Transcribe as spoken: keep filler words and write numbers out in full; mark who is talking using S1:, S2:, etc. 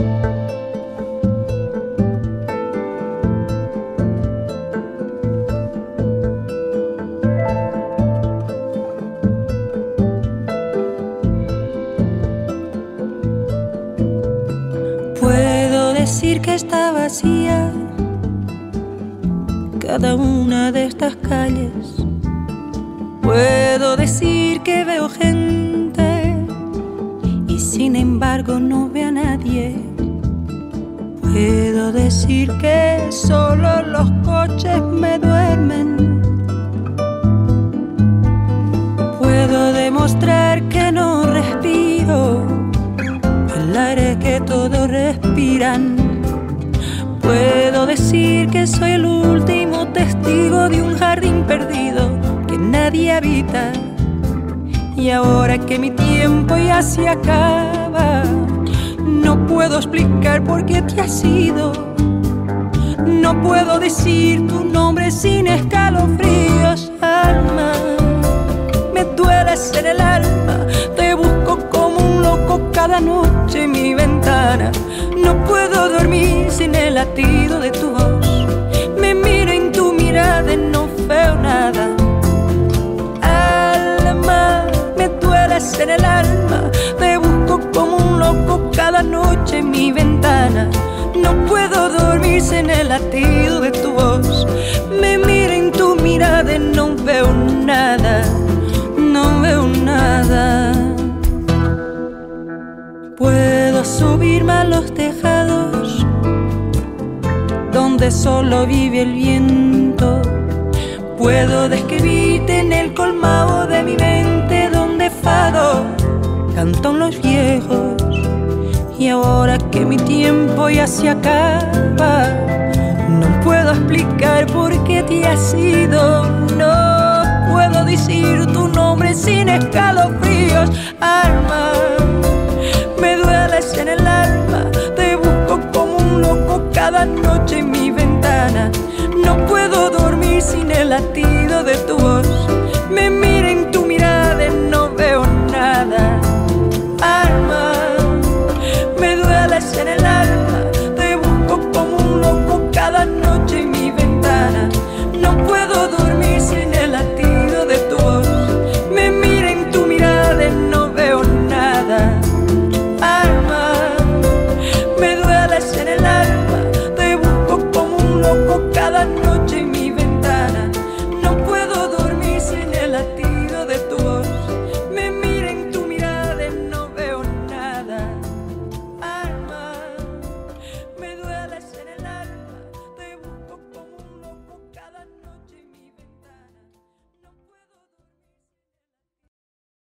S1: Puedo decir que está vacía cada una de estas calles. Puedo decir que veo gente y sin embargo no veo a nadie. Puedo decir que solo los coches me duermen. Puedo demostrar que no respiro el aire que todos respiran. Puedo decir que soy el último testigo de un jardín perdido que nadie habita. Y ahora que mi tiempo ya se acaba, no puedo explicar por qué te has ido. No puedo decir tu nombre sin escalofríos, alma. Me dueles en el alma, te busco como un loco cada noche en mi ventana. No puedo dormir sin el latido de tu voz. Me miro en tu mirada y no veo nada. Alma, me dueles en el alma, te busco como un loco cada noche en mi ventana. No puedo dormir sin el latido de tu voz. Me miro en tu mirada y no veo nada. No veo nada. Puedo subirme a los tejados donde solo vive el viento. Puedo describirte en el colmado de mi mente donde fado cantan los viejos. Y ahora que mi tiempo ya se acaba, no puedo explicar por qué te has ido. No puedo decir tu nombre sin escalofríos, alma. Me dueles en el alma, te busco como un loco cada noche en mi ventana. No puedo dormir sin el latido de tu voz.